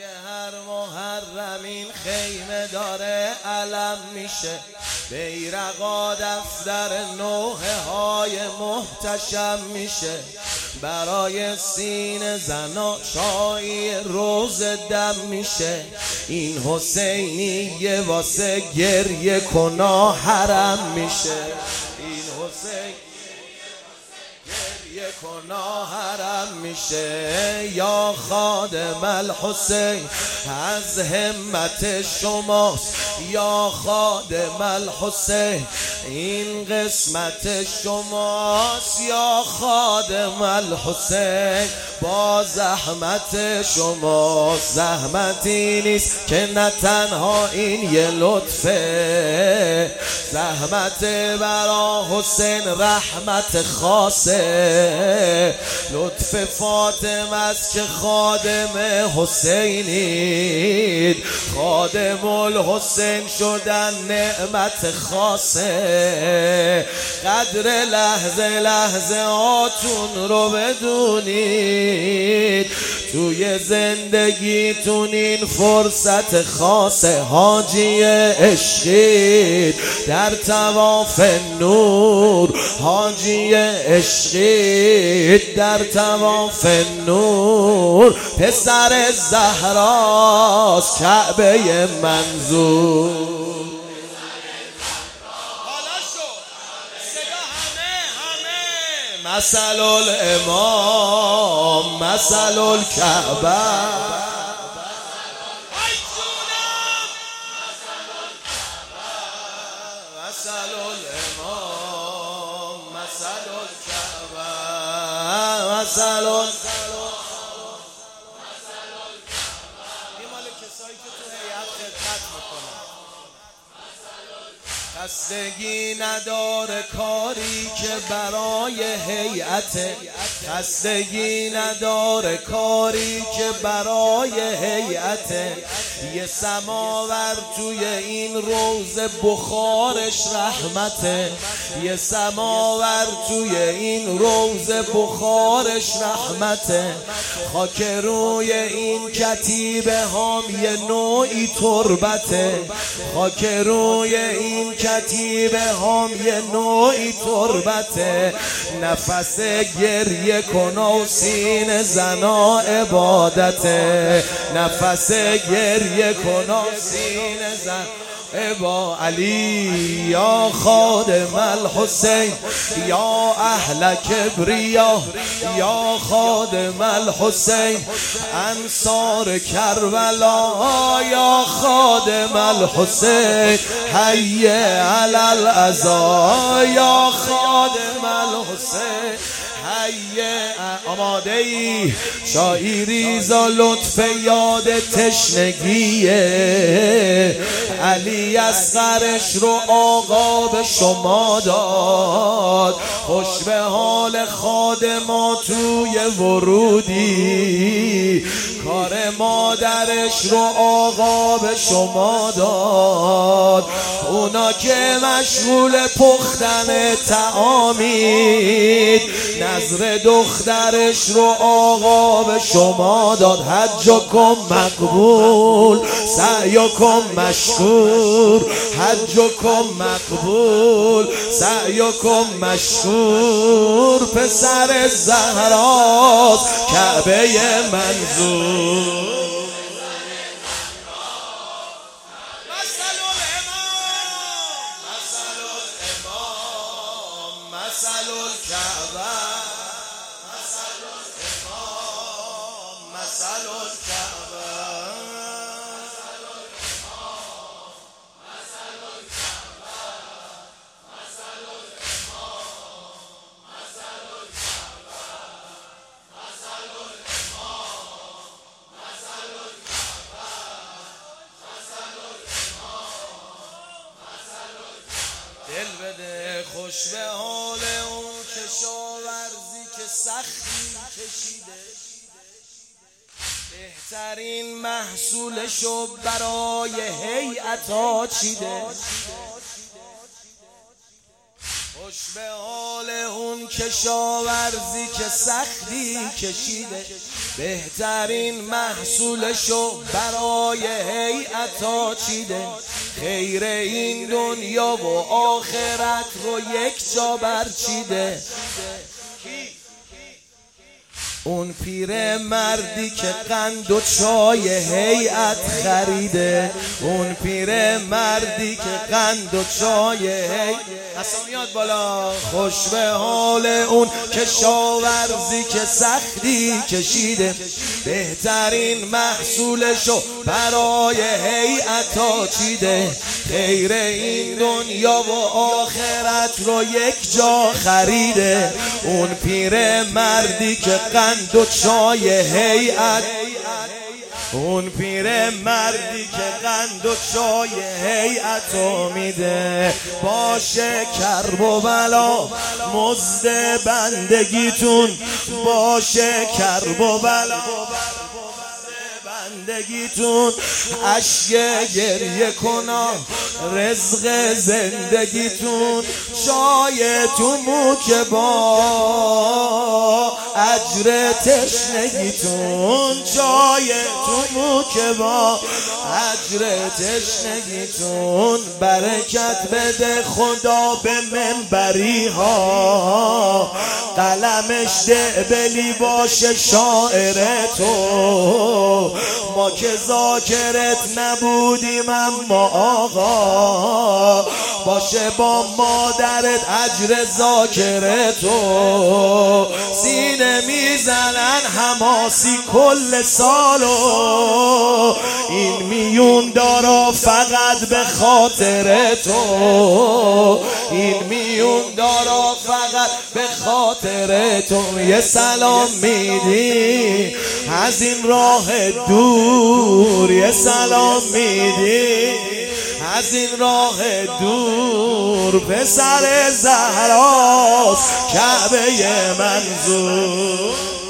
اگه هر محرم این خیمه داره علم میشه، بیرقا دفتر نوحه های محتشم میشه، برای سینه زنا چای روز دم میشه. این حسینیه واسه گریه کنا حرم میشه، این حسین گریه کنا حرم میشه. یا خادم الحسین از همت شماست، یا خادم الحسین این قسمت شماست، یا خادم الحسین با زحمت شماست. زحمتی نیست که نه تنها این یه لطفه، زحمت برا حسین رحمت خاصه. لطف فاطمه است که خادم حسینید، خادم الحسین شدن نعمت خاصه. قدر لحظه لحظه هاتون رو بدونید، توی زندگیتون این فرصت خاصه. حاجی عشقید در طواف نور، حاجی عشقید در طواف نور. پسر زهراست کعبه منظور. مثل الامام مثل الکعبه، مثل الامام مثل الکعبه، مثل این مال کسایی که تو هیئت خدمت میکنن. خستگی نداره کاری که برای هیئت، خستگی نداره کاری که برای هیئت. یه سماور توی این روز بخارش رحمته، یه سماور توی این روز بخارش رحمته. خاک روی این کتیبه هم یه نوعی تربته، خاک روی این کتیبه هم یه نوعی تربته. نفس گریه کن و سینه زنا عبادته، نفس گریه کن و سینه زنا با علی. یا خادم الحسین یا اهل کبریا، یا خادم الحسین انصار کربلا، یا خادم الحسین حی علی العزا، یا خادم الحسین حی. آماده ای شاعری ز لطف یاد تشنگیه. علی اصغرش رو آقا به شما داد، خوش به حال خادما توی ورودی. کار مادرش رو آقا به شما داد، اونا که مشغول پختن طعامید. نظر دخترش رو آقا به شما داد. حجکم مقبول سعیکم مشکور، حجکم مقبول سعیکم مشکور. پسر زهراست کعبه منظور. مثل الکعبه، مثل الامام مثل الکعبه، مثل الکعبه، مثل الامام مثل الکعبه، مثل الامام مثل الکعبه، مثل الامام مثل الکعبه. دل بده خوش به حال اون کشاورزی که سختی کشیده، بهترین محصولشو برای هیئت ها چیده. خوش به حال اون کشاورزی که سختی کشیده، بهترین محصولشو برای هیئتا چیده، خیر این دنیا و آخرت رو یک جا برچیده. اون پیر مردی که قند و چای هیئت خریده، اون پیر مردی که قند و چای اصلا میاد بالا. خوش به حال اون کشاورزی که سختی کشیده، بهترین محصولشو برای هیئتا چیده، خیر این دنیا و آخرت رو یک جا خریده. اون پیر مردی که قند و چای هیئت، اون پیر مردی که قند و چای هیئتو میده، باشه کرب و بلا مزد بندگیتون، باشه کرب و بلا بندگیتون، اشک گریه کنا رزق زندگیتون، چای تو موک با اجر تشنگیتون، چای تو موک با اجر تشنگیتون. برکت بده خدا به منبری ها، قلمش دعبلی باشه شاعر تو، ما که ذاکرت نبودیم اما آقا، باشه با مادرت اجر ذاکرتو. سینه میزنن حماسی کل سالو، این میون دارا فقط به خاطر تو، این میون دارا فقط به خاطر تو. یه سلام میدی از این راه دور، یه سلام میدی از این راه دور، پسر زهراست کعبه منظور.